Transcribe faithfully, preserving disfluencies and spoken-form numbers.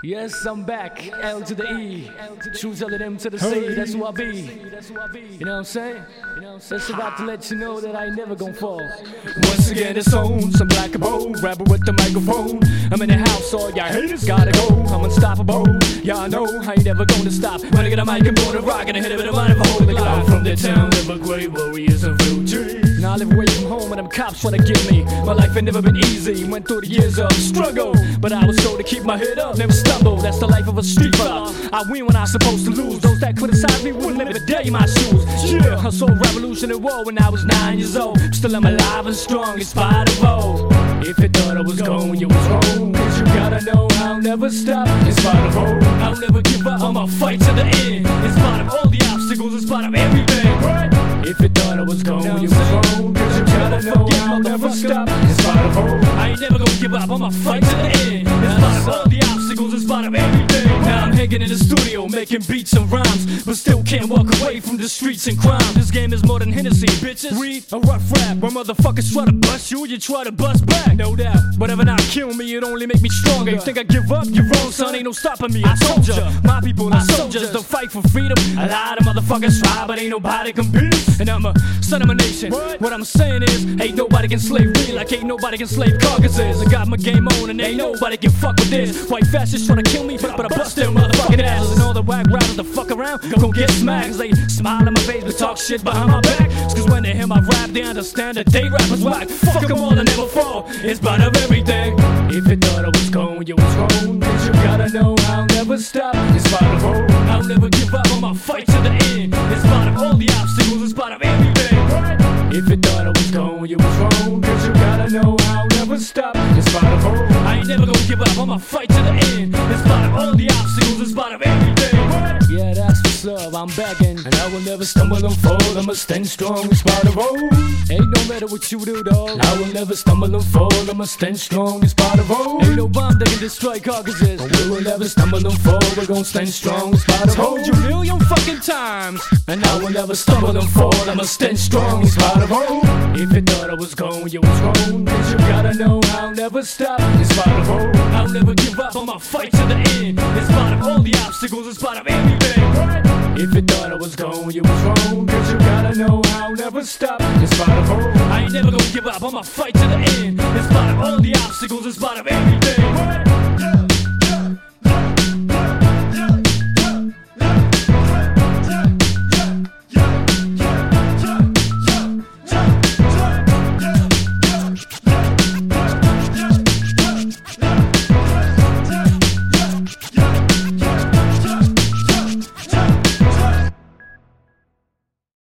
Yes, I'm back. L to the E. True telling M to the C. That's who I be. You know what I'm saying? Just about to let you know that I ain't never gonna fall. Once again, it's on. Some black and bold. Rapper with the microphone. I'm in the house, all y'all haters gotta go. I'm unstoppable. Y'all know I ain't never gonna stop. When I get a mic, I'm gonna rock and hit it with a mind of a hole. I'm from the town, live a great warriors and real G's. Now I live away from home and them cops try to get me. My life ain't never been easy. Went through the years of struggle, but I was told to keep my head up, never stumble. That's the life of a street fighter. I win when I'm supposed to lose. Those that criticize me wouldn't live a day in my shoes. Yeah, I saw revolution and war when I was nine years old. Still I'm alive and strong in spite of all. If you thought I was gone, you was wrong. Cause you gotta know I'll never stop in spite of all. I'll never give up, I'ma fight to the end. In spite of all the obstacles, in spite of everything. Right? If you thought I was gone, you was wrong. Cause you gotta know I'll never stop in spite of all. I ain't never gonna give up, I'ma fight to the end. In spite of all the obstacles, in spite of everything. Now I'm hanging in the studio, making beats and rhymes, but still can't walk away from the streets and crime. This game is more than Hennessy, bitches. Read a rough rap, where motherfuckers try to bust you, you try to bust back. No doubt, whatever not kill me, it only make me stronger. You think I give up? You're wrong, son, ain't no stopping me. I told ya, my people are soldiers, they'll fight for freedom. A lot of motherfuckers try, but ain't nobody compete. And I'm a son of a nation. What, what I'm saying is, ain't nobody can slave me like ain't nobody can slave carcasses. I got my game on and ain't nobody can fuck with this. White fascists trying to kill me, but I bust their motherfucking asses. And all the whack rappers that fuck around gon' get smacked. Cause they smile in my face but talk shit behind my back. It's cause when they hear my rap, they understand that they rappers whack. Fuck them all and never fall, in spite of everything. If you thought I was gone, you was wrong. Cause you gotta know I'll never stop, in spite of all. I'll never give up, I'ma fight to the end. In spite of all the obstacles, in spite of everything. If you thought I was gone, you was wrong. Cause you gotta know I'll never stop, in spite of all. I ain't never gonna give up, I'ma fight to the end. In spite of all the obstacles, in spite of everything. Yeah, that's what's up, I'm begging. And I will never stumble and fall, I'ma stand strong in spite of all. Ain't no matter what you do, dog. I will never stumble and fall, I'ma stand strong in spite of all. Ain't no bomb that can destroy carcasses. We will never stumble and fall, we're gonna stand strong in spite of all. Told you a million fucking times. And I will never stumble and fall, I'ma stand strong in spite of all. If you thought I was gone, you was wrong. Cause you gotta know I'll never stop, in spite of all. I'll never give up, I'ma fight to the end. In spite of all the obstacles, in spite of everything. If you thought I was gone, you was wrong. Cause you gotta know I'll never stop, in spite of all. I ain't never gonna give up, I'ma fight to the end. In spite of all the obstacles, in spite of everything.